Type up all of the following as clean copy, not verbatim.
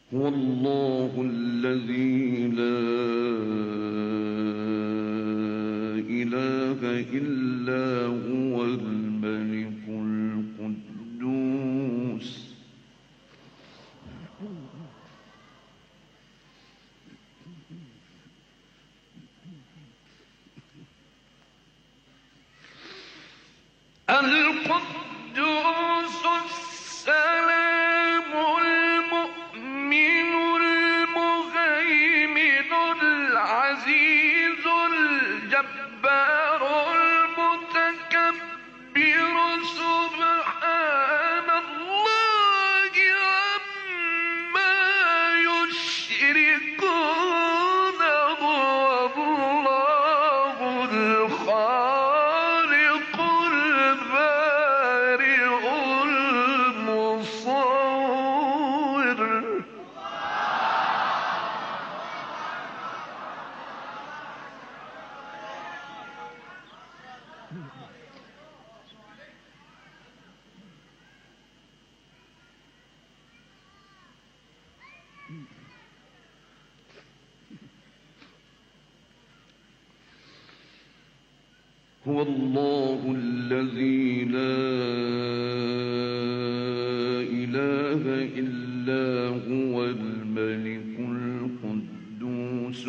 هو الله الذي لا إله إلا هو الملك القدوس القدوس السلام المؤمن المهيمن العزيز الجبار المتكبر سبحان الله عما يشركون هو الله الخالق البارئ المصور هو الله الذي لا إله إلا هو الملك القدوس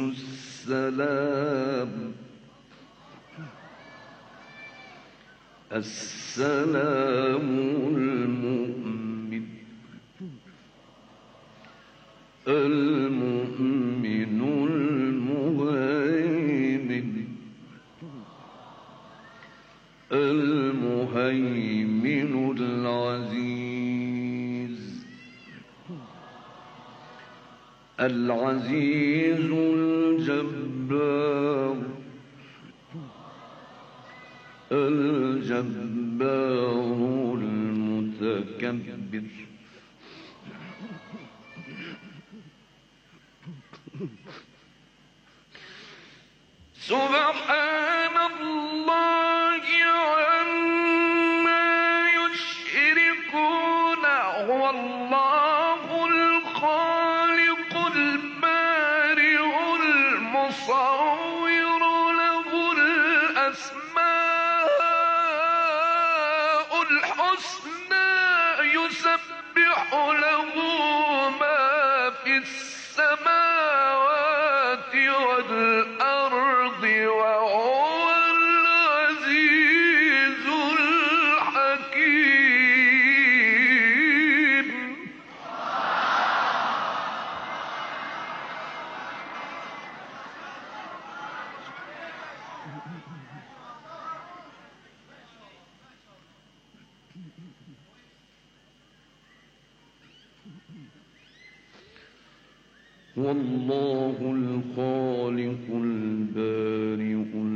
السلام المؤمن المهيمن العزيز الجبار المتكبر سبحان الله عما يشركون هو الله الخالق البارئ المصور له الأسماء الحسنى يسبح له ما في السماوات والأرض وهو العزيز الحكيم والله الخالق البارئ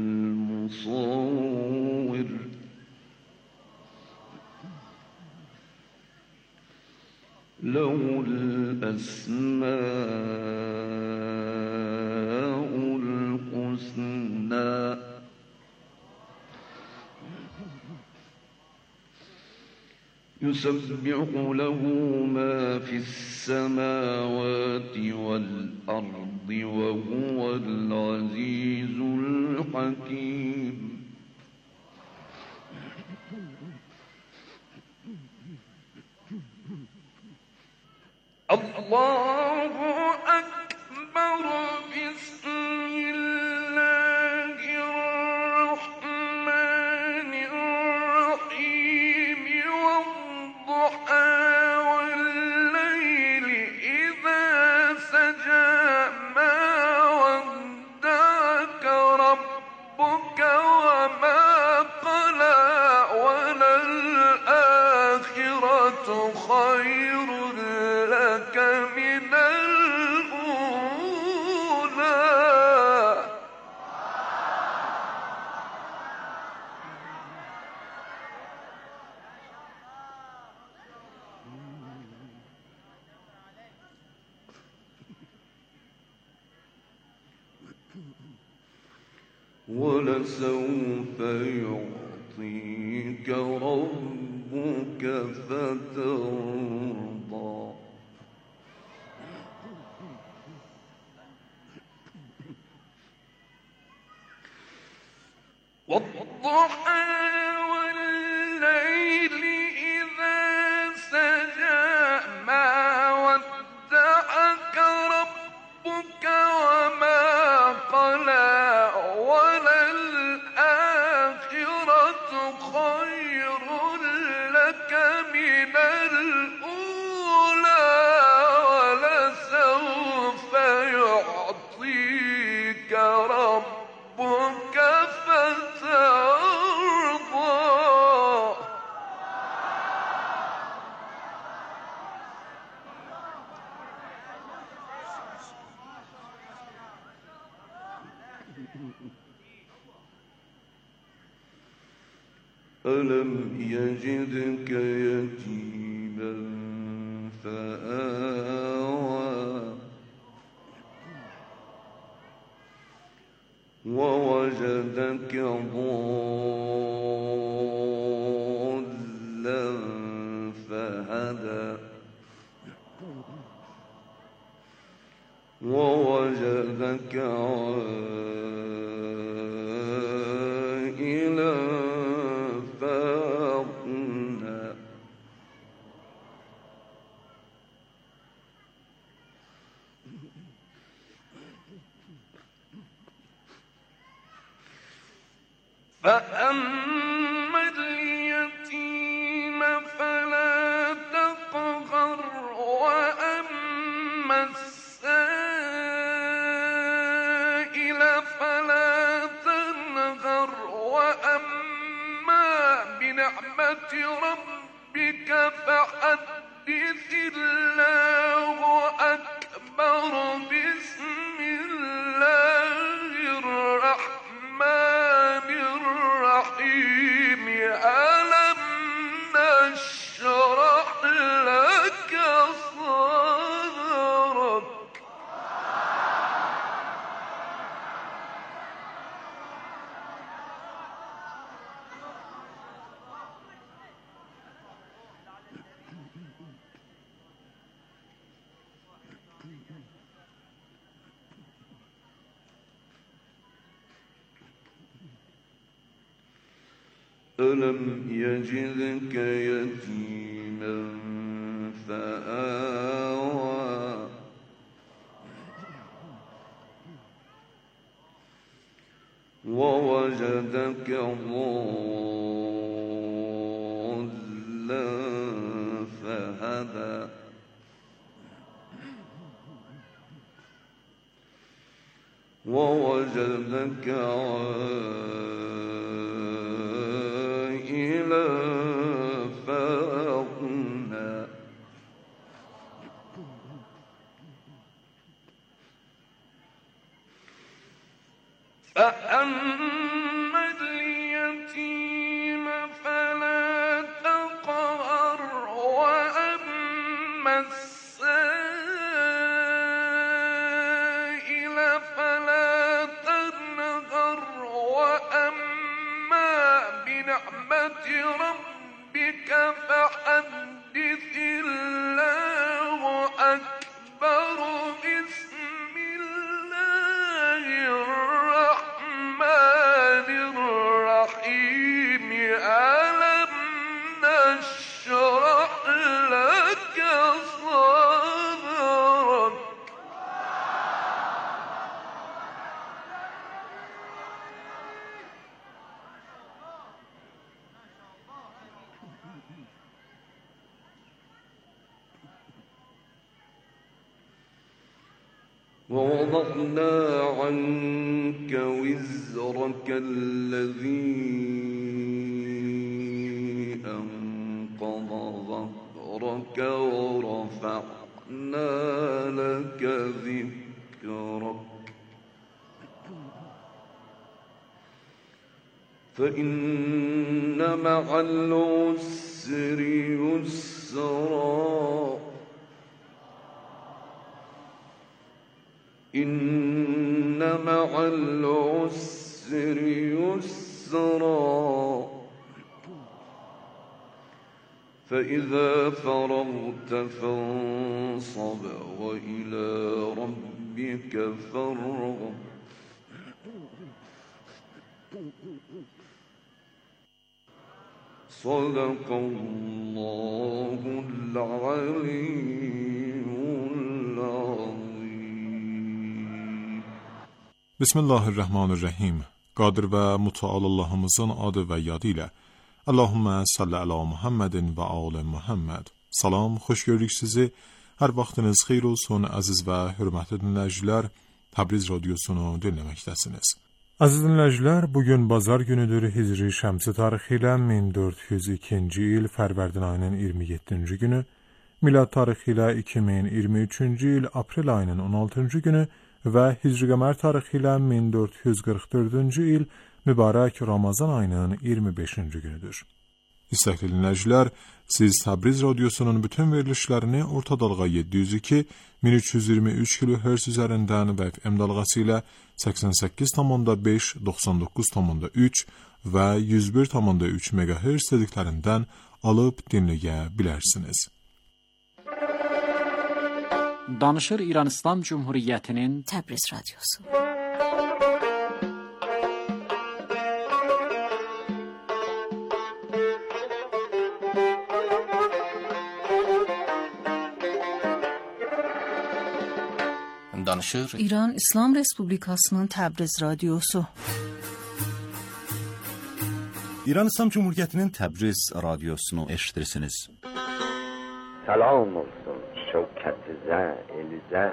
المصور له الأسماء الحسنى يسبح له ما في السماوات والأرض وهو العزيز الحكيم الله أكبر بسم الله الرحمن الرحيم والضحى والليل إذا سجى ما ودعك ربك وما قلى وللآخرة خير لك من الأولى ولسوف يعطيك ربك فترضى والضحى والليل إذا سجى ما ودعك ربك وما قلى وللآخرة خير لك من الأولى ولسوف يعطيك ربك فترضى. ألم يجدك يتيما فآوى ووجدك ضالا فهدى ووجدك عائلا فأغنى فأما اليتيم فلا تقهر وأما السائل فلا تنهر وأما بنعمة ربك فحدث الله أكبر. بسم الله الرحمن الرحيم. ألم نشرح لك صدرك. ألم يجدك يتيما فآوى ووجدك ضالا فهدى ووجدك عائلا فأغنى فأما اليتيم فلا تقهر وأما السائل فلا تنهر وأما بنعمة ربك فحدث الله أكبر. بسم الله الرحمن الرحيم. ألم نشرح لك صدرك. ووضعنا عنك وزرك الذي أنقض ظهرك ورفعنا لك ذكرك. فإن مع العسر يسرا. إن مع العسر يسرا. فإذا فرغت فانصب وإلى ربك فارغب. صدق الله العلی العظیم. بسم الله الرحمن الرحیم. قادر و متعال Allah'ımızın adı ve yadıyla. Allahümme salli ala Muhammedin ve ala Muhammed. Salam, xoş gördük sizi. Hər vaxtınız xeyir olsun, əziz və hörmətli dinləyicilər. Təbriz radiosunu dinləməkdəsiniz. Əziz dinləyicilər, bugün bazar günüdür. Hicri şəmsi tarixi ilə 1402-ci il Fərvərdin ayının 27-ci günü, milad tarixi ilə 2023-cü il aprel ayının 16-cı günü və Hicri qəmər tarixi ilə 1444-cü il mübarək Ramazan ayının 25-ci günüdür. İstəkli dinləyicilər, siz Təbriz radiosunun bütün verilişlərini orta dalğa 702, 1323 kHz üzərindən və FM dalğası ilə 88,5, 99,3 və 101,3 MHz dediklərindən alıb dinləyə bilərsiniz. Danışır İran İslam Cumhuriyyətinin Təbriz radiosu. Danışır İran İslam Respublikasının Təbriz radiosu. İran İslam Cumhuriyyətinin Təbriz radiosunu eşitirsiniz. Salam olsun şevket-i elize.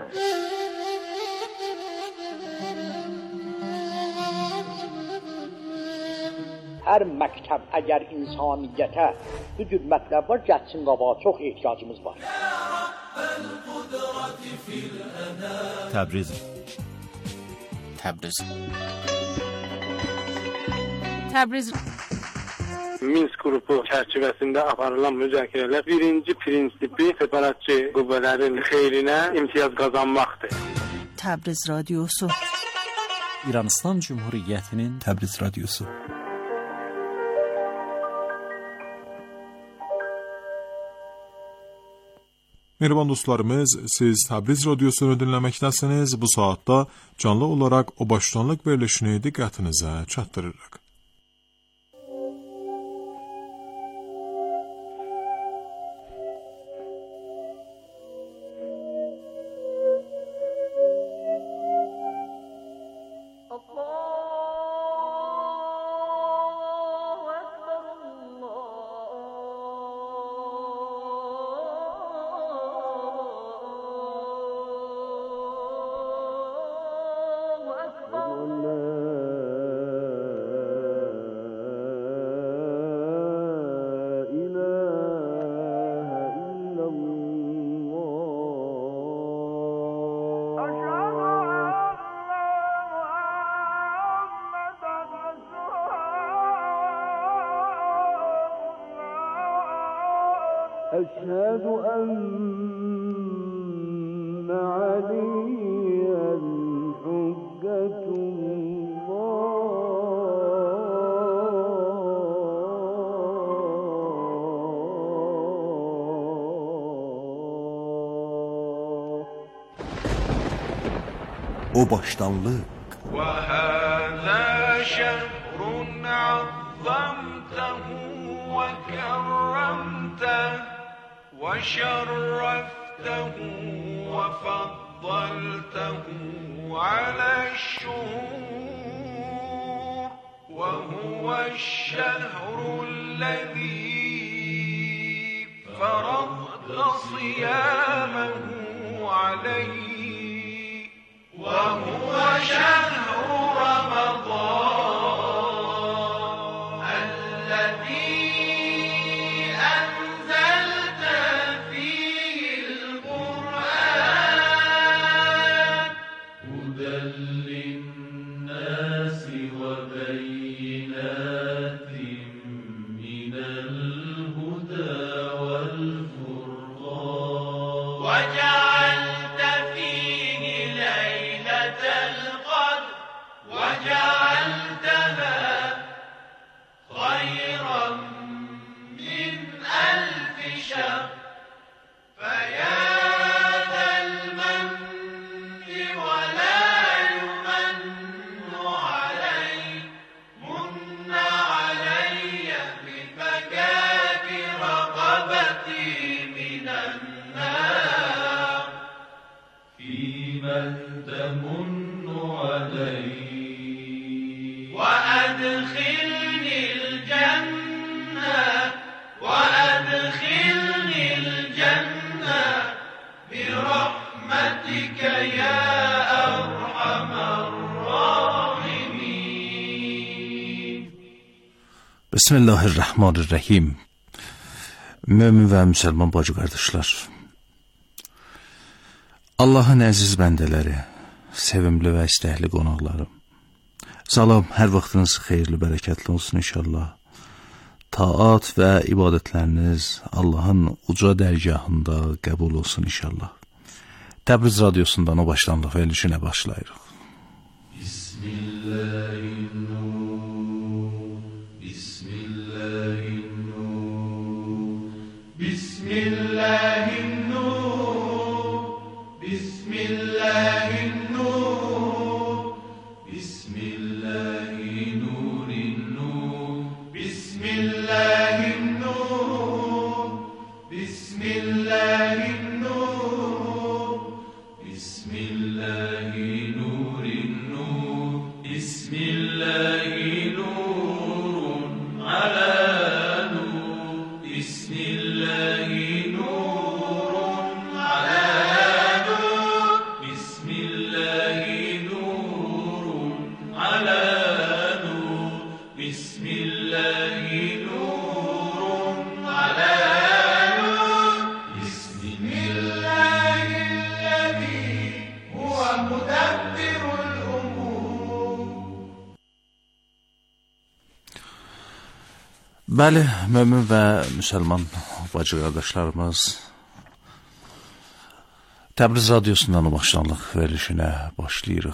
Hər məktəb əgər insaniyyətə bu cür mətləb var, gəlsin qabağa, çox ehtiyacımız var. Təbriz. Təbriz. Təbriz. Minsk qrupu çərçivəsində aparılan müzakirələr birinci prinsipi separatçı qüvvələrin xeyrinə imtiyaz qazanmaqdır. Təbriz radiosu. İran İslam Cumhuriyyətinin Təbriz radiosu. Mehriban dostlarımız, siz Təbriz radiosunu dinləməkdəsiniz. Bu saatda canlı olaraq o başlanlıq verilişini diqqətinizə çatdırırıq. أشهد أن عليا حجة الله. O başlanlıq. وهذا شهر عظمته وكرمته وشرفته وفضلته على الشهور وهو الشهر الذي فرضت صيامه عليه وهو شهر رمضان الذي وجعلت في بل تمن علي وأدخلني الجنة وأدخلني الجنة برحمتك يا أرحم الراحمين. Bismillahirrahmanirrahim. Mömin və müsəlman bacı qardaşlar, Allahın əziz bəndələri, sevimli və istəkli qonaqlarım, salam, hər vaxtınız xeyirli, bərəkətli olsun inşallah. Taat və ibadətləriniz Allahın uca dərgahında qəbul olsun inşallah. Təbriz radiosundan o başlanlıq verilişinə başlayırıq. Bəli, mömin və müsəlman bacı qardaşlarımız, Təbriz radiosundan o başlanlıq verilişinə başlayırıq.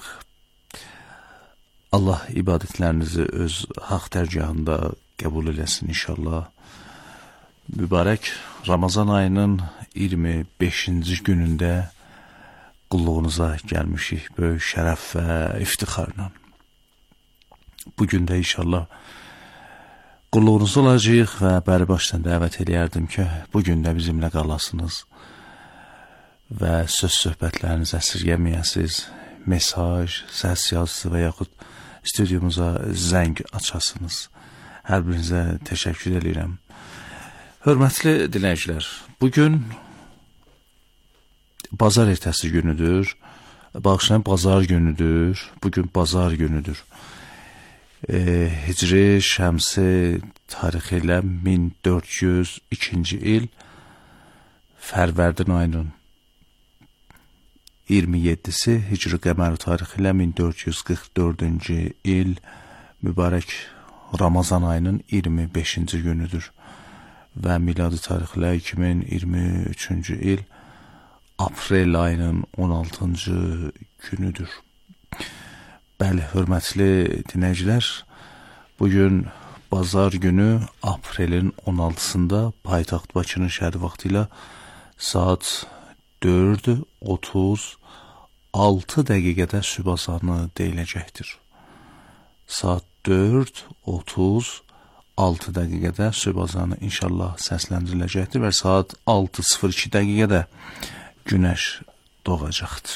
Allah ibadətlərinizi öz haqq dərgahında qəbul eləsin inşallah. Mübarək Ramazan ayının 25-ci günündə qulluğunuza gəlmişik böyük şərəf və iftixarla. Bugün də inşallah qulluğunuz olacaq və bəri başdan dəvət edərdim ki, bugün də bizimlə qalasınız və söz-söhbətlərinizi əsirgəməyəsiniz, mesaj, səs yazısı və yaxud stüdyomuza zəng açasınız. Hər birinizə təşəkkür edirəm. Hörmətli dinləyicilər, bugün bazar ertəsi günüdür, bağışlayan bazar günüdür, bugün bazar günüdür. Hicri şəmsi tarixi ilə 1402-ci il Fərvərdin ayının 27-si, Hicri qəməri tarixi ilə 1444-cü il mübarək Ramazan ayının 25-ci günüdür və miladi tarixi ilə 2023-cü il aprel ayının 16-cı günüdür. Bəli, hörmətli dinləyicilər, bugün bazar günü aprelin 16-sında paytaxt Bakının şəhəri vaxtı ilə saat 4:36 dəqiqədə sübh azanı deyiləcəkdir. Saat 4:36 dəqiqədə sübh azanı inşallah səsləndiriləcəkdir və saat 6:02 dəqiqədə günəş doğacaqdır.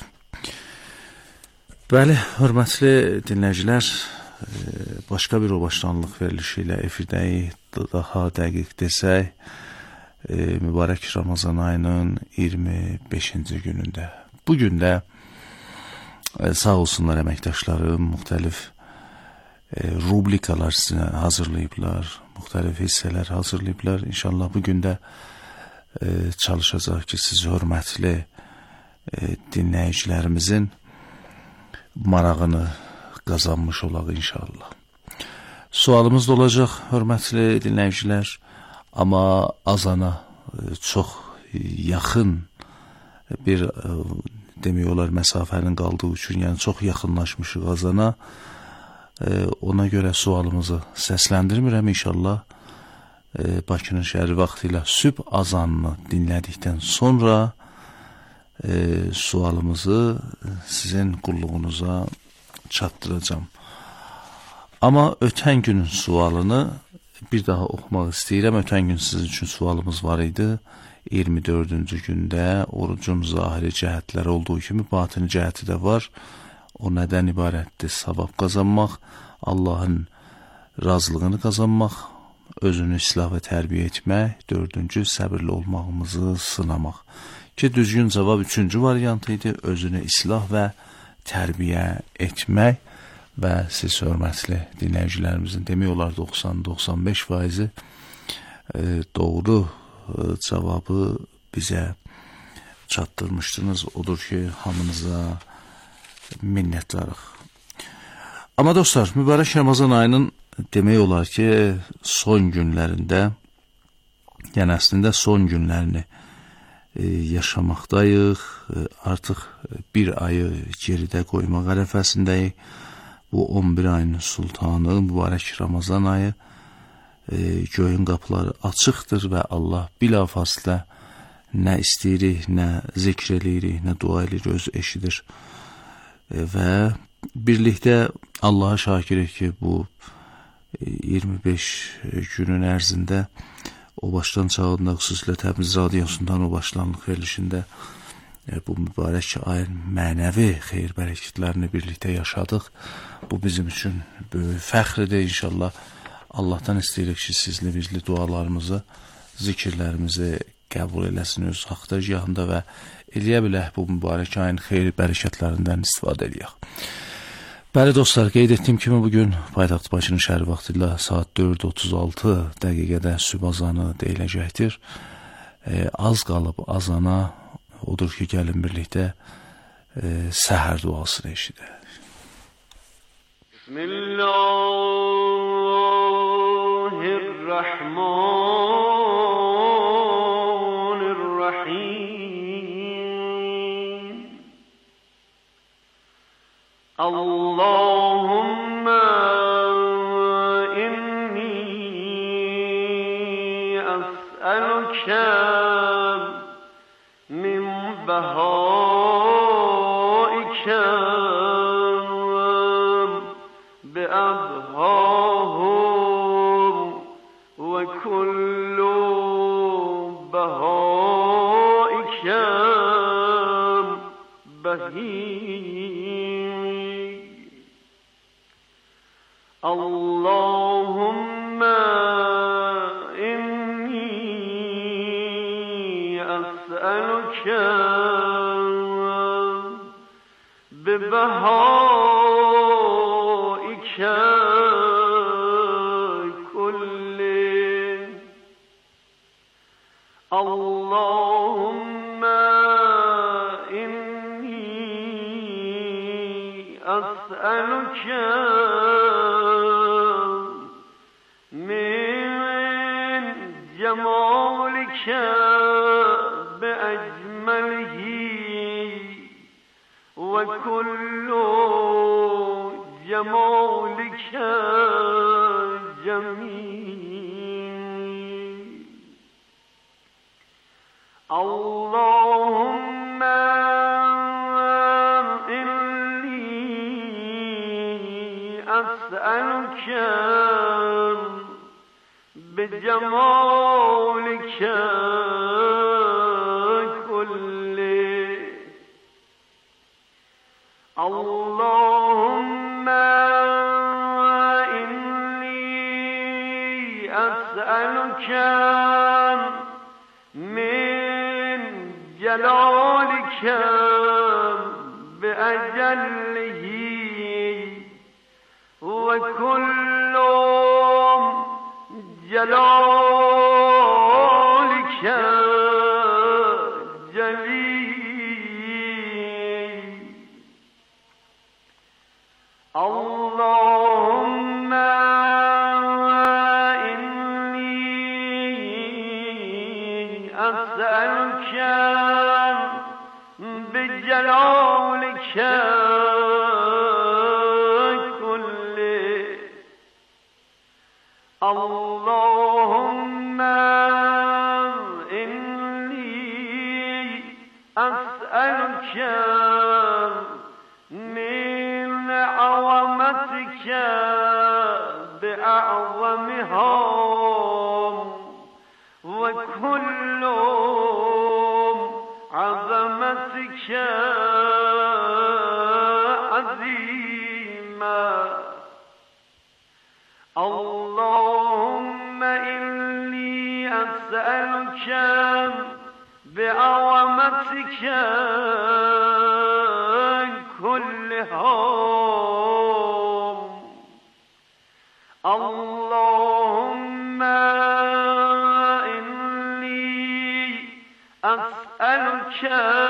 Bəli, hörmətli dinləyicilər, başqa bir o başlanlıq verilişi ilə efirdəyik, daha dəqiq desək, mübarək Ramazan ayının 25-ci günündə. Bugün də sağ olsunlar əməkdaşlarım, müxtəlif rubrikalar sizə hazırlayıblar, müxtəlif hissələr hazırlayıblar. İnşallah bugün də çalışacaq ki, siz hörmətli dinləyicilərimizin marağını qazanmış olaq inşallah. Sualımız da olacaq, hörmətli dinləyicilər, amma azana çox yaxın bir demək olar məsafənin qaldığı üçün, yəni çox yaxınlaşmışıq azana. Ona görə sualımızı səsləndirmirəm inşallah. Bakının şəhəri vaxtı ilə sübh azanını dinlədikdən sonra sualımızı sizin qulluğunuza çatdıracağım. Amma ötən günün sualını bir daha oxumaq istəyirəm. Ötən gün sizin üçün sualımız var idi. 24-cü gündə orucun zahiri cəhətləri olduğu kimi batini cəhəti də var. O nədən ibarətdir? Savab qazanmaq, Allahın razılığını qazanmaq, özünü islah və tərbiyə etmək, 4-cü səbirli olmağımızı sınamaq. Ki, düzgün cavab 3-cü variantı idi, özünü islah və tərbiyə etmək və siz hörmətli dinləyicilərimizin demək olar 90-95% doğru cavabı bizə çatdırmışdınız. Odur ki, hamınıza minnətdarıq. Amma dostlar, mübarək Ramazan ayının demək olar ki, son günlərində, yəni əslində son günlərini yaşamaqdayıq. Artıq bir ayı geridə qoymaq ərəfəsindəyik. Bu 11 ayın sultanı, mübarək Ramazan ayı, göyün qapıları açıqdır və Allah bilafasitə nə istəyirik, nə zikr eləyirik, nə dua eləyirik, öz eşidir. Və birlikdə Allaha şakirik ki, bu 25 günün ərzində o başdan çağında, xüsusilə Təbriz radiosundan o başlanlıq verilişində bu mübarək ayın mənəvi xeyir bərəkətlərini birlikdə yaşadıq. Bu bizim üçün böyük fəxridir. İnşallah Allahdan istəyirik ki, sizli bizli dualarımızı, zikirlərimizi qəbul eləsin öz haqq dərgahında və eləyə bilək bu mübarək ayın xeyir bərəkətlərindən istifadə eləyək. Bəli dostlar, qeyd etdiyim kimi bugün paytaxt Bakının şəhəri vaxtı ilə saat 4:36 dəqiqədə sübh azanı deyiləcəkdir. Az qalıb azana, odur ki, gəlin birlikdə səhər duasını eşidək. Bismillahirrahmanirrahim. Allahümme inni es'eluke min behaike bi abhahum ve kullu behaike behim. Allahümme inni es'eluke bi behaike kulli. Allahümme inni es'eluke جمالك بأجمله وكل جمالك جميل. اللهم إني أسألك بجمالك كله. اللهم إني أسألك من جلالك بأجله وكل جلالك جليل. اللهم إني أسألك بجلالك كله. اللهم إني أسألك من عظمتك بأعظمها وكل عظيما اللهم إني أسألك بعظمتك كلهم اللهم إني أسألك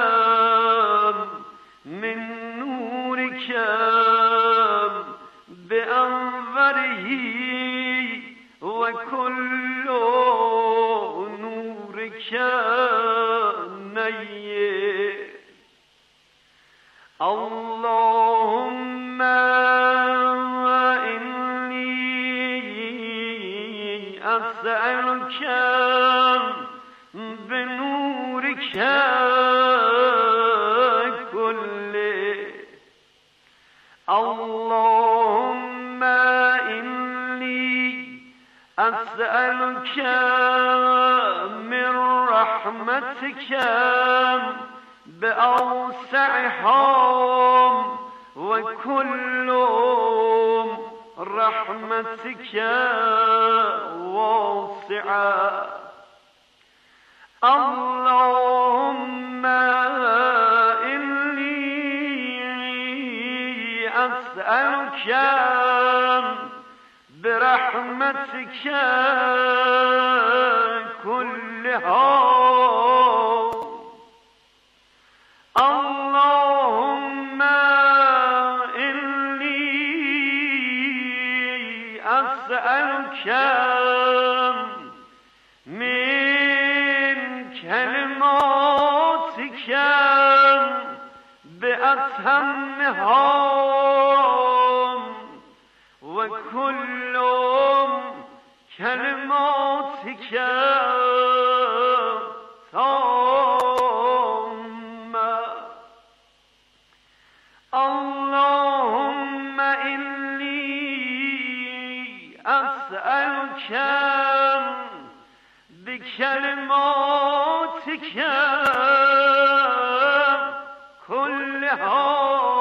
من نورك بأنوره وكل نورك نير اللهم إني أسألك بنورك كله اللهم إني أسألك من رحمتك بأوسعهم وكل رحمتك واسعة اللهم إني أسألك برحمتك كلها اللهم إني أسألك من كلماتك بأتمها وكل كلماتك تامة اللهم إني أسألك بكلماتك كلها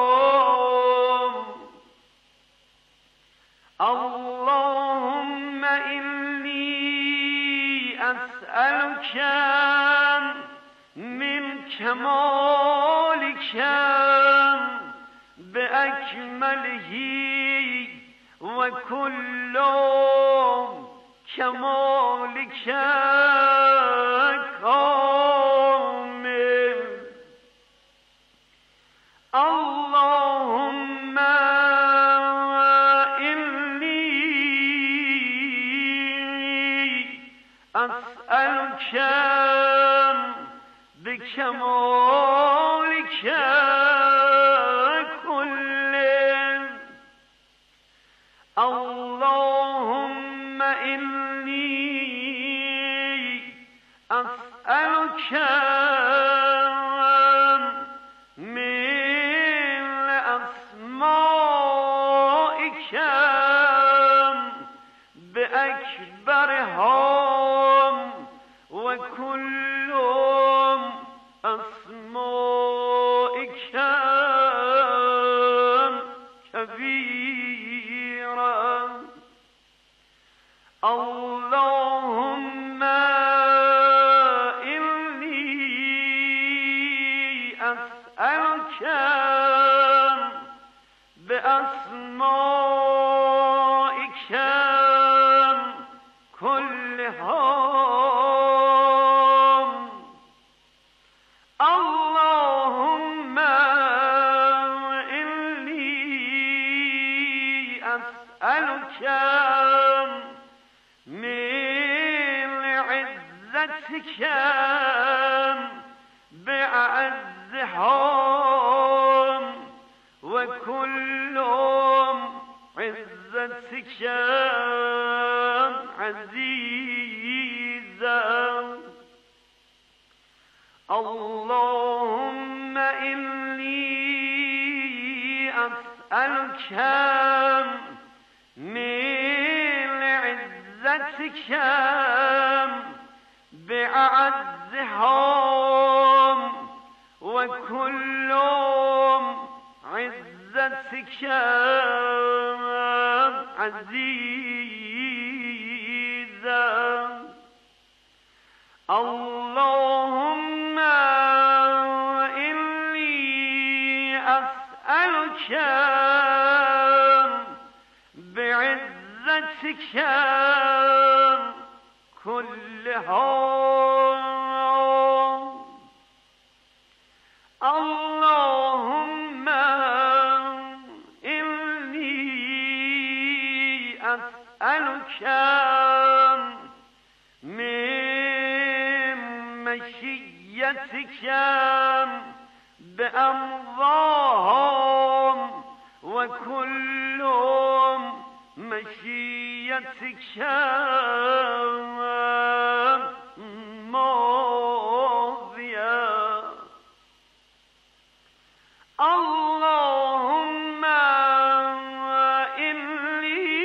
اللهم إني أسألك من كمالك بأكمله وكل كمالك كامل اللهم أسألك بكمالك كله اللهم إني أسألك من أسمائك بأكبرها وكل أسمائك كبيرا اللهم إني أسألك بأسمائك كلها اللهم إني أسألك من عزتك بأعزها وكل عزتك عزيزا اللهم إني أسألك من عزتك بعزها وكل عزتك عزيزا اللهم إني أسألك بعزتك كلها اللهم إني أسألك من مشيتك بأمضاهم وكل مشيتك ماضية اللهم إني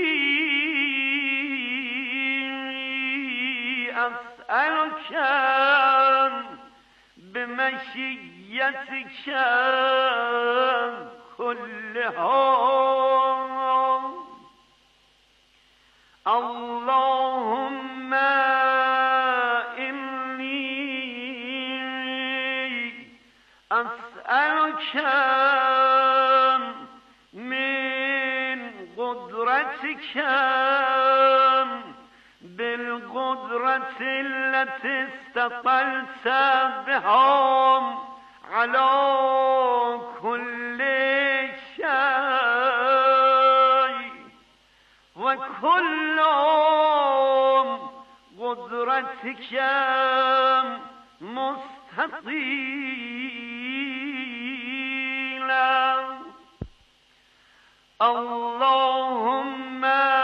أسألك بمشيتك كلها اللهم إني أسألك من قدرتك بالقدرة التي استطلت بها على كل شيء وكل قدرتك مستطيلا اللهم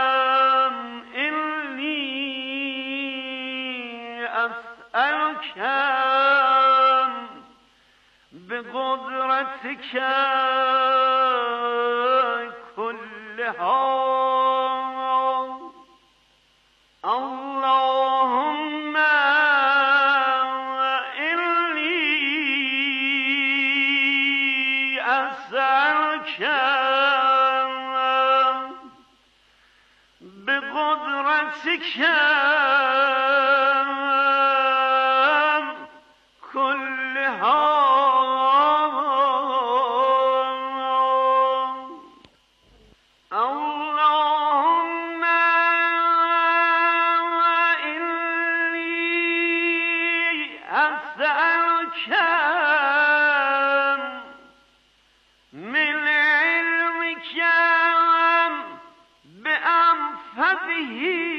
إني أسألك بقدرتك كلها اللهم إني أسألك بقدرتك كلها اللهم إني أسألك من علمك بأنفذه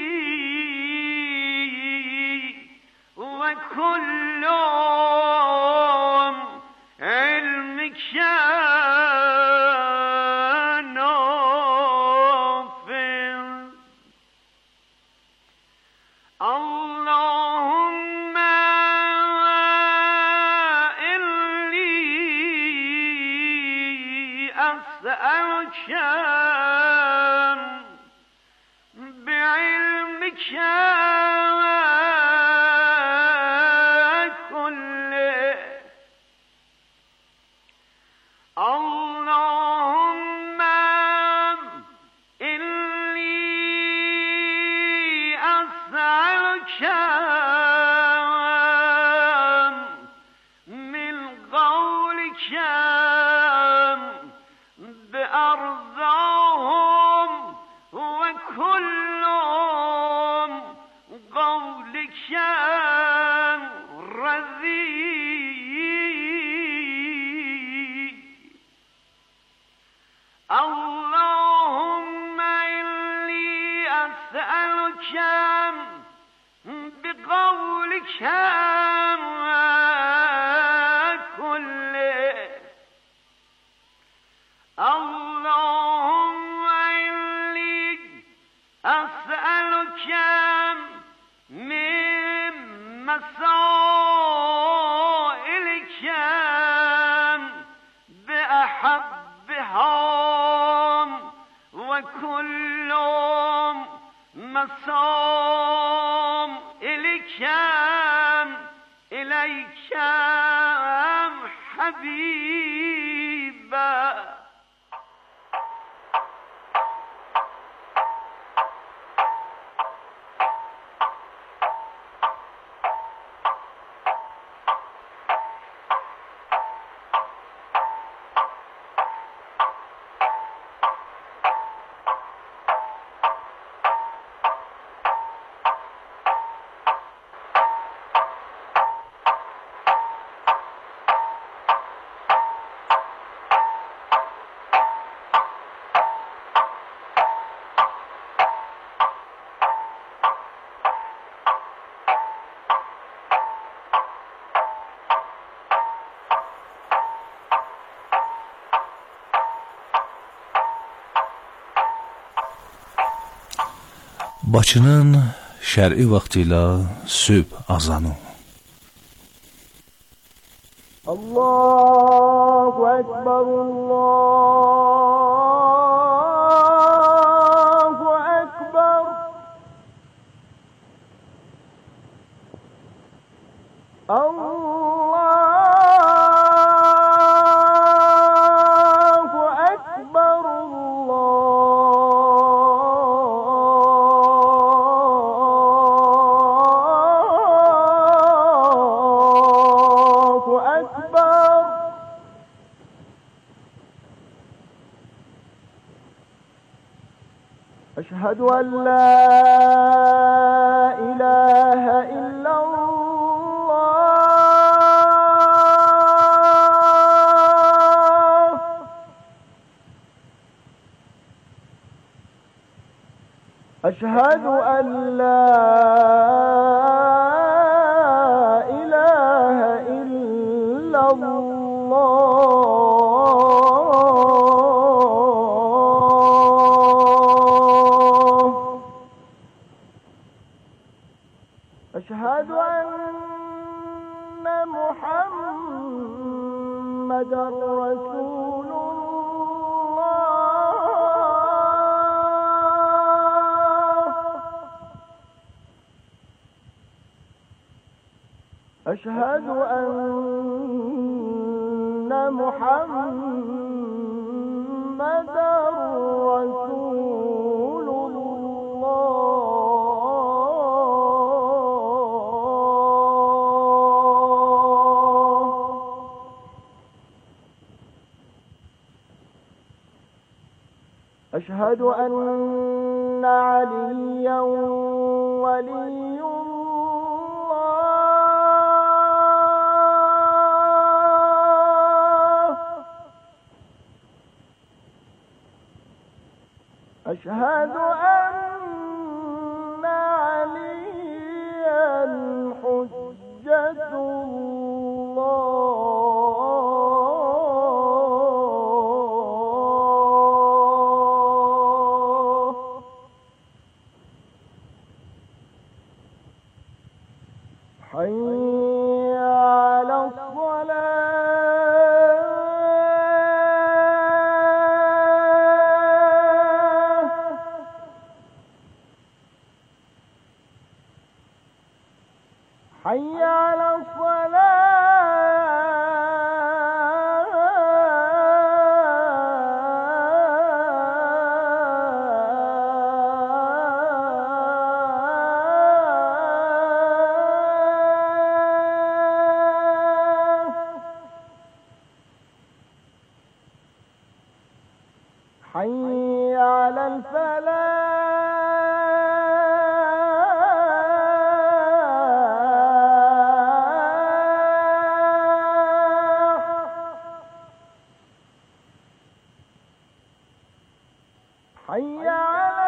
وكل علمك نافذ اللهم إني أسألك بعلمك كله اللهم إني أسألك من قولك بأرضاهم وكل قولك رذيذ اللهم إني أسألك بقولك كله اللهم إني أسألك من مسائلك بأحبها وكل مسائلك إليك حبيب حبیبه Bakının şər'i vaxtı ilə sübh azanı. Allahu Ekber, Allahu Ekber. أشهد أن لا إله إلا الله. أشهد أن لا إله إلا الله. أشهد أن محمدًا رسول الله. أشهد أن محمدًا رسول أشهد أن عليا ولي الله. أشهد أن عليا حجة حي على الصلاة. حي على حي على الفلاح. حي على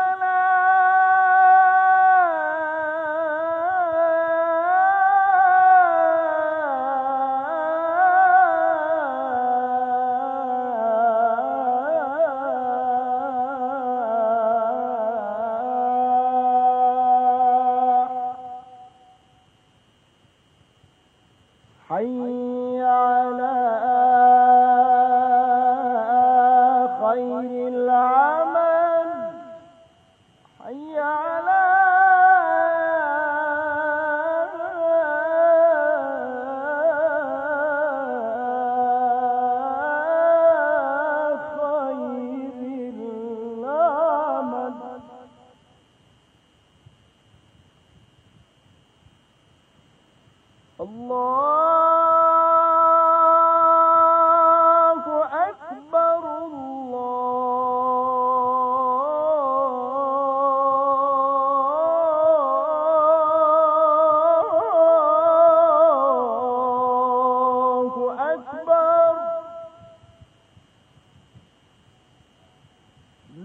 حي على خير العمل.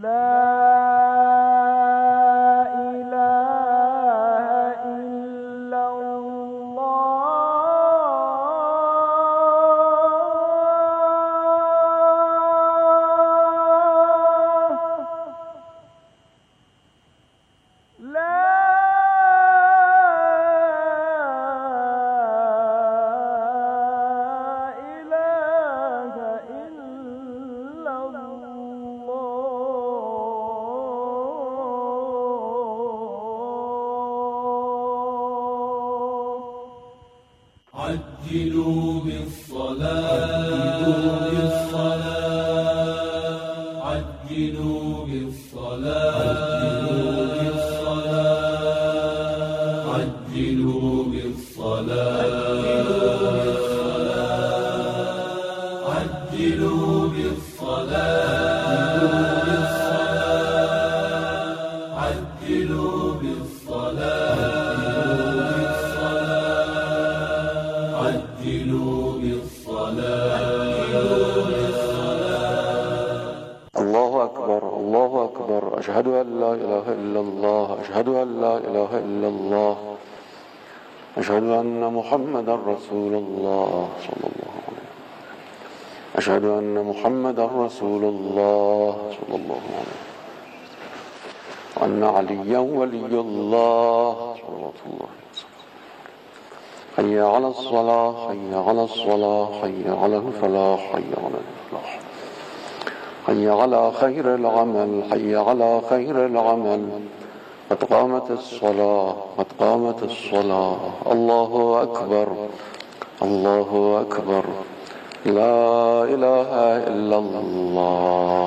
عجلوا بالصلاة عجلوا بالصلاة عجلوا بالصلاة عجلوا بالصلاة عجلوا بالصلاة عجلوا بالصلاة. الله أكبر الله أكبر، أشهد أن لا إله إلا الله، أشهد أن لا إله إلا الله، أشهد أن محمدا رسول الله صلى الله عليه وسلم، أشهد أن محمدا رسول الله صلى الله عليه وسلم، وأن عليا ولي الله صلى الله عليه وسلم. حي على الصلاة حي على الصلاة حي على الفلاح حي على الفلاح، حي على خير العمل حي على خير العمل، قد قامت الصلاة قد قامت الصلاة. الله أكبر الله أكبر، لا إله إلا الله.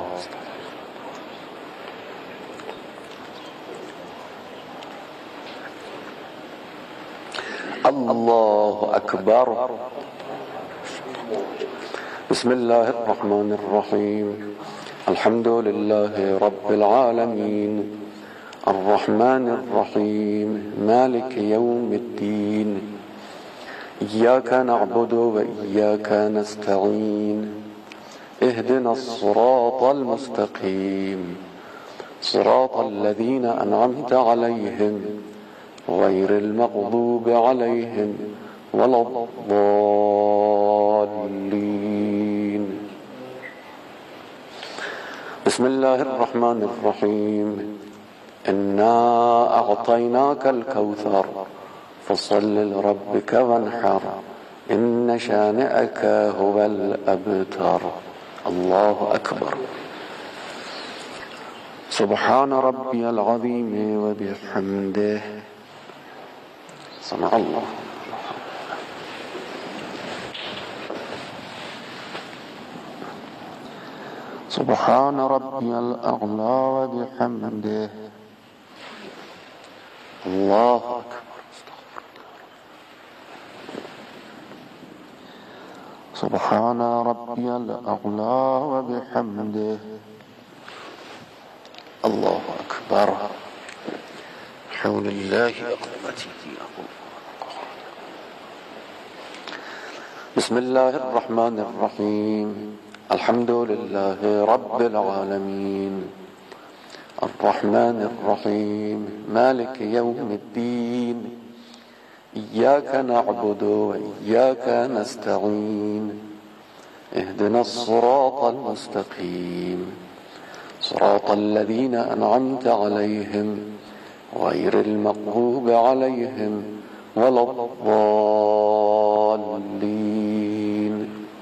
الله أكبر. بسم الله الرحمن الرحيم، الحمد لله رب العالمين، الرحمن الرحيم، مالك يوم الدين، إياك نعبد وإياك نستعين، اهدنا الصراط المستقيم، صراط الذين أنعمت عليهم غير المغضوب عليهم ولا الضالين. بسم الله الرحمن الرحيم، إنا أعطيناك الكوثر فصل لربك وانحر، إن شانئك هو الأبتر. الله أكبر. سبحان ربي العظيم وبحمده. صنع الله. سبحان ربي الأعلى وبحمده. الله أكبر. سبحان ربي الأعلى وبحمده. الله أكبر. حول الله وقوته. بسم الله الرحمن الرحيم، الحمد لله رب العالمين، الرحمن الرحيم، مالك يوم الدين، إياك نعبد وإياك نستعين، اهدنا الصراط المستقيم، صراط الذين أنعمت عليهم غير المغضوب عليهم ولا الضالين.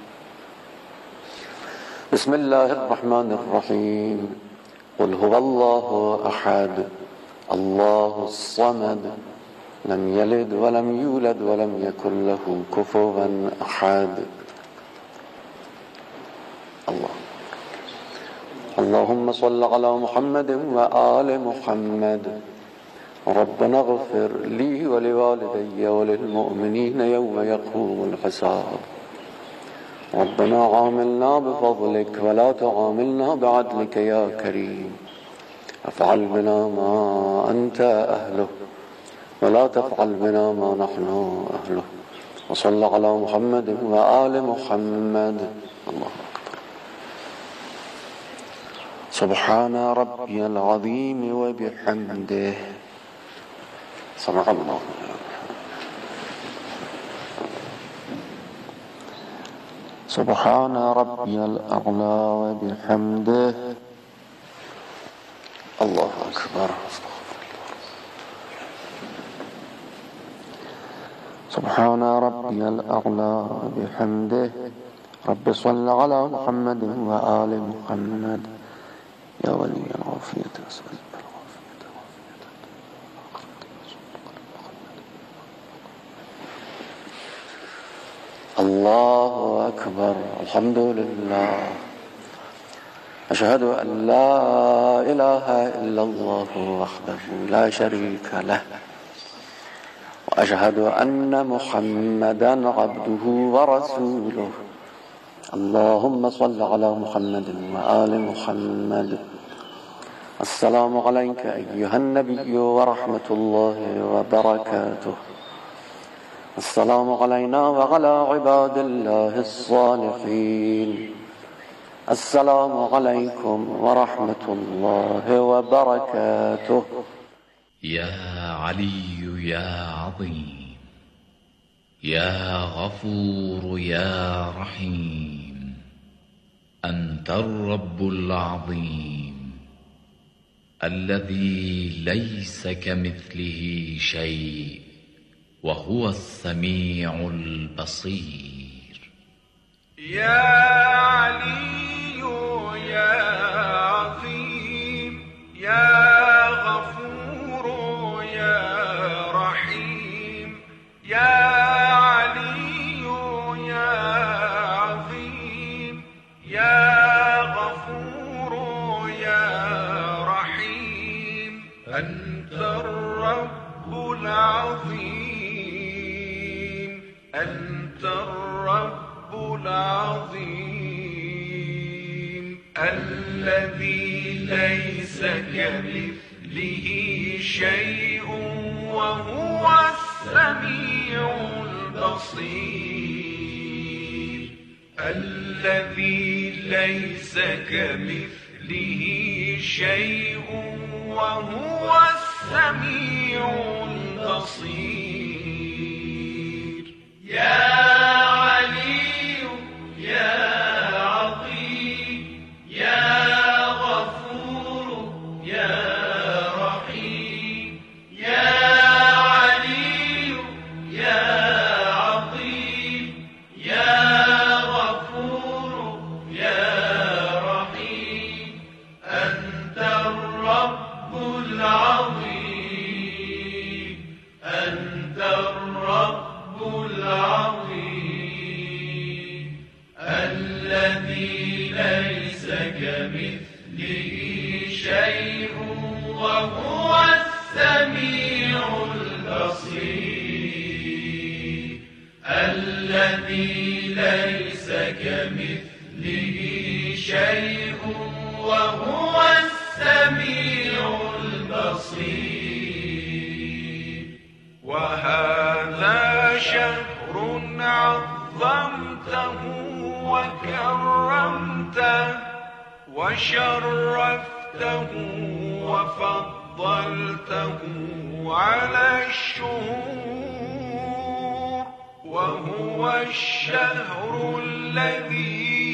بسم الله الرحمن الرحيم، قل هو الله أحد الله الصمد لم يلد ولم يولد ولم يكن له كفوا أحد. اللهم صل على محمد وآل محمد. ربنا اغفر لي ولوالدي وللمؤمنين يوم يقوم الحساب. ربنا عاملنا بفضلك ولا تعاملنا بعدلك يا كريم. افعل بنا ما أنت أهله ولا تفعل بنا ما نحن أهله. وصل على محمد وآل محمد. الله أكبر. سبحان ربي العظيم وبحمده. سمع الله. سبحان ربي الأعلى وبحمده. الله أكبر. سبحان ربي الأعلى وبحمده. رب صل على محمد وآل محمد. يا ولي العافية أسأل الله أكبر. الحمد لله. أشهد أن لا إله إلا الله وحده لا شريك له، وأشهد أن محمدا عبده ورسوله. اللهم صل على محمد وآل محمد. السلام عليك أيها النبي ورحمة الله وبركاته. السلام علينا وعلى عباد الله الصالحين. السلام عليكم ورحمة الله وبركاته. يا علي يا عظيم، يا غفور يا رحيم، أنت الرب العظيم الذي ليس كمثله شيء، وهو السميع البصير. يا علي يا عظيم، يا غفور يا رحيم، يا علي يا عظيم، يا غفور يا رحيم، أنت الرب العظيم، أنت الرب العظيم الذي ليس كمثله شيء، وهو السميع البصير. الذي ليس كمثله شيء، وهو السميع البصير. يا علي يا عظيم، يا غفور يا رحيم، يا علي يا عظيم، يا غفور يا رحيم، أنت الرب العظيم، أنت الرب العظيم الذي ليس كمثله شيء، وهو السميع البصير. الذي ليس كمثله شيء، وهو السميع البصير. وهذا شهر عظمته وكرمته وشرفته وفضلته على الشهور، وهو الشهر الذي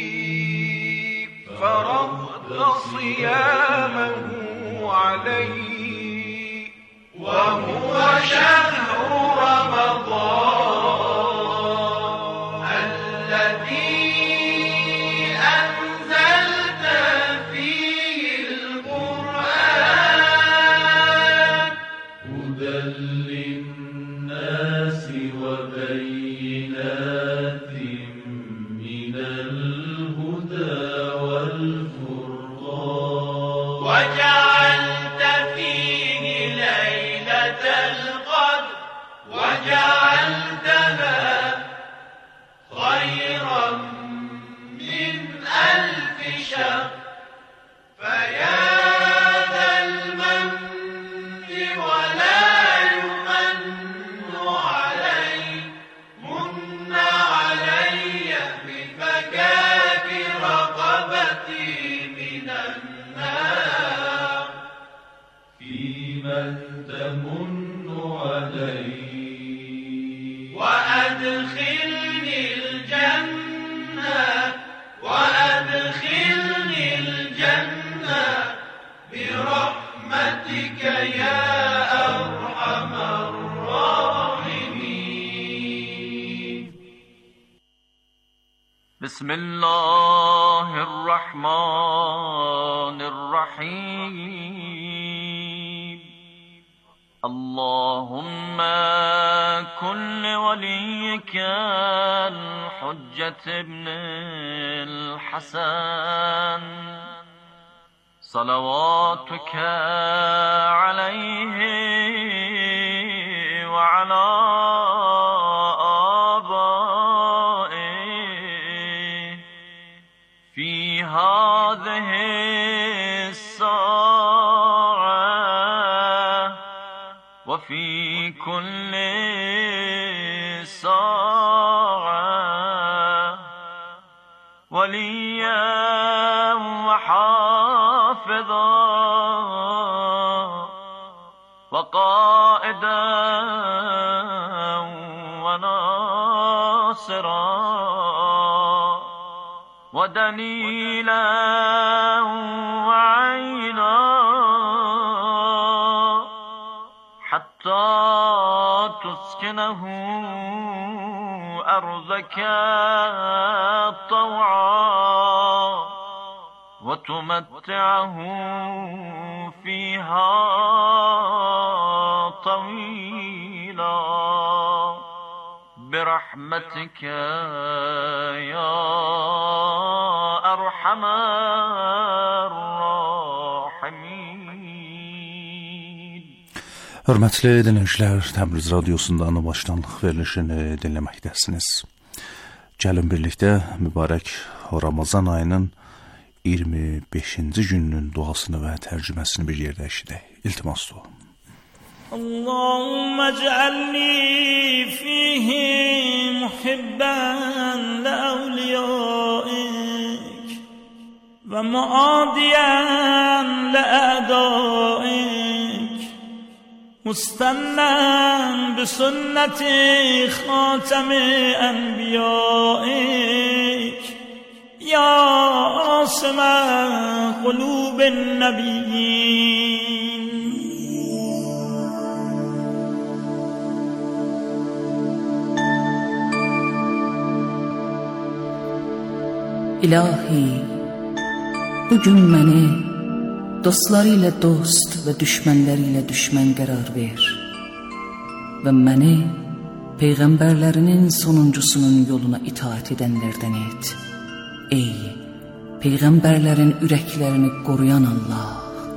فرضت صيامه عليه، وهو شهر رمضان الذي أنزلت فيه القرآن هدى للناس وبينات من الهدى والفرقان، وجعلت فيه ليلة القدر بسم الله الرحمن الرحيم اللهم كن لوليك الحجة ابن الحسن صلواتك عليه وعلى آبائه في هذه الساعة وفي كل ساعة وليا وحافظا وقائدا وناصرا ودليلا وعينا حتى تسكنه أرضك طوعا وتمتعه فيها طويلا برحمتك يا أرحم الراحمين. Hörmətli dinləyicilər, Təbriz Radiosunda ana başlanlıq verilişini dinləməkdəsiniz. Gəlin birlikdə mübarək Ramazan ayının 25-ci gününün duasını və tərcüməsini bir yerdə eşidək. İltimas dua. اللهم اجعلني فيه محبا لأوليائك ومعاديا لأعدائك مستنا بسنة خاتم أنبيائك يا عاصم قلوب النبيين. İlahi, bugün məni dostları ilə dost və düşmənləri ilə düşmən qərar ver və məni peyğəmbərlərinin sonuncusunun yoluna itaat edənlərdən et. Ey peyğəmbərlərin ürəklərini qoruyan Allah.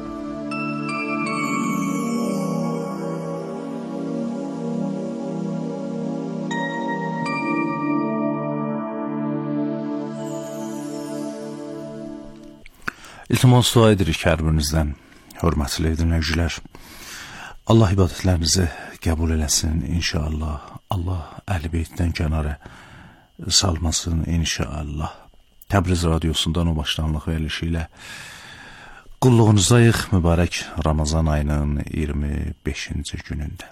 İltimas dua edirik hər birinizdən, hörmətli dinləyicilər. Allah ibadətlərinizi qəbul eləsin inşallah. Allah Əhl-i Beytdən kənara salmasın inşallah. Təbriz Radiosundan o başlanlıq verilişi ilə qulluğunuzdayıq mübarək Ramazan ayının 25-ci günündə.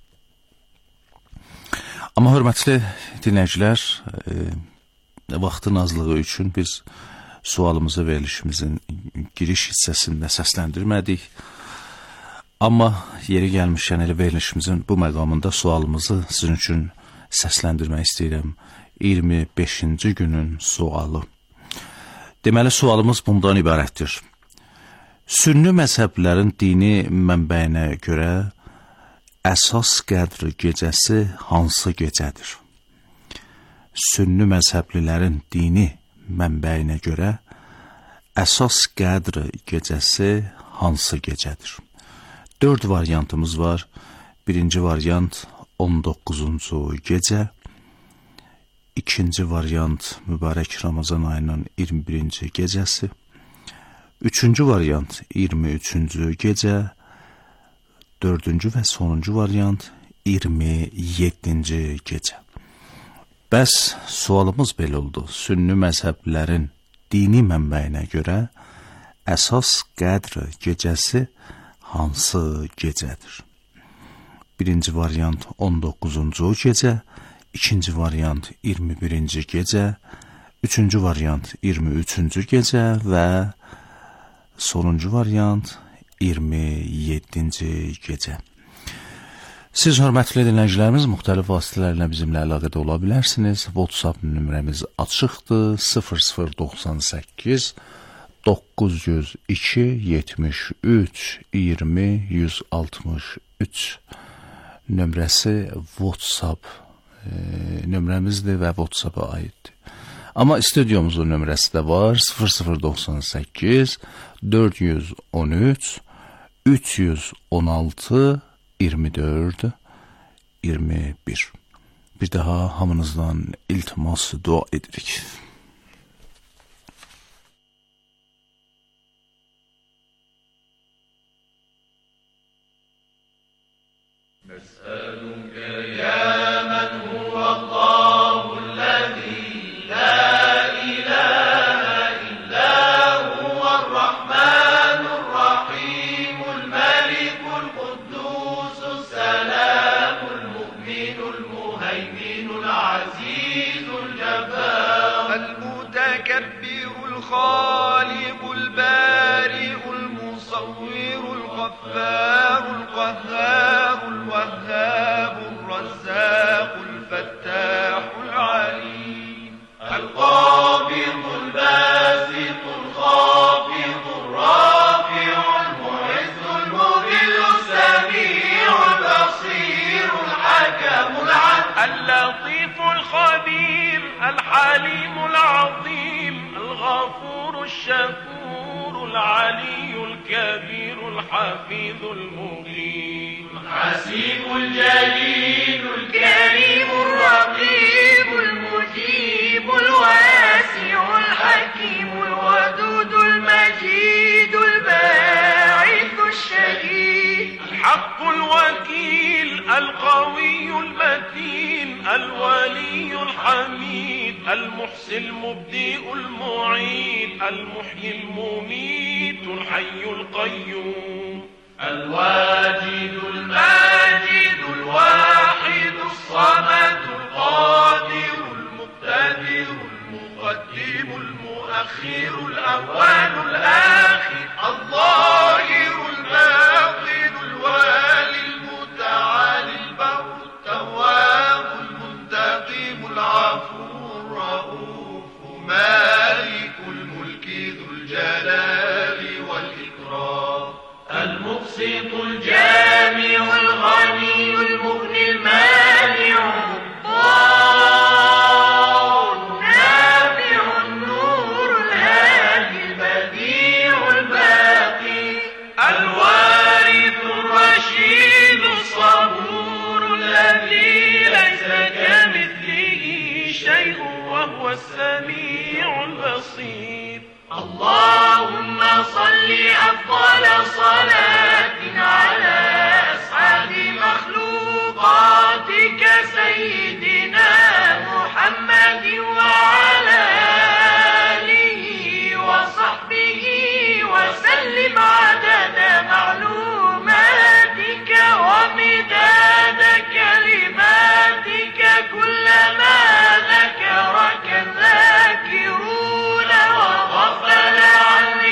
Amma hörmətli dinləyicilər, vaxtın azlığı üçün biz sualımızı verilişimizin giriş hissəsində səsləndirmədik. Amma yeri gəlmişkən elə verilişimizin bu məqamında sualımızı sizin üçün səsləndirmək istəyirəm. 25-ci günün sualı. Deməli, sualımız bundan ibarətdir. Sünni məzhəblərin dini mənbəyinə görə əsas qədr gecəsi hansı gecədir? Sünni məzhəblilərin dini mənbəyinə görə əsas qədr gecəsi hansı gecədir? 4 variantımız var. Birinci variant 19-cu gecə, ikinci variant mübarək Ramazan ayının 21-ci gecəsi, üçüncü variant 23-cü gecə, dördüncü və sonuncu variant 27-ci gecə. Bəs sualımız belə oldu. Sünni məzhəblərin dini mənbəyinə görə əsas qədr gecəsi hansı gecədir? Birinci variant 19-cu gecə, ikinci variant 21-ci gecə, üçüncü variant 23-cü gecə və sonuncu variant 27-ci gecə. Siz hörmətli dinləyicilərimiz müxtəlif vasitələrlə bizimlə əlaqədə ola bilərsiniz. WhatsApp nömrəmiz açıqdır: 0098 902 73 20 163 nömrəsi WhatsApp nömrəmizdir və WhatsApp-a aiddir. Amma studiomuzun nömrəsi də var: 0098 413 316 24 21. Bir daha hamınızdan iltimas dua edirik. نسألك يا من هو الله الذي لا إله إلا هو الرحمن الرحيم الملك القدوس السلام المؤمن المهيمن العزيز الجبار المتكبر الخالق البارئ المصور الغفار القهار الوهاب الرزاق الفتاح العليم القابض الباسط الخافض الرافع المعز المذل السميع البصير الحكم العدل اللطيف الخبير الحليم العظيم الغفور الشكور العلي الكبير الحفيظ المغيث الحسيب الجليل الكريم الرقيب المجيب الواسع الحكيم الودود المجيد الباعث الشهيد الحق الوكيل القوي المتين الولي الحميد المحسن المبدئ المعيد المحيي المميت الحي القيوم الواجد الماجد الواحد الصمد القادر المقتدر المقدم المؤخر الأول الآخر الظاهر الباطن الوالي المتعالي البر التواب المنتقم العفو الرؤوف مالك الملك ذو الجلال والإكرام المقسط الجامع الغني المغني المانع الضار النافع النور الهادي البديع الباقي الوارث الرشيد الصبور الذي ليس كمثله شيء وهو السميع البصير اللهم صل أفضل صلاة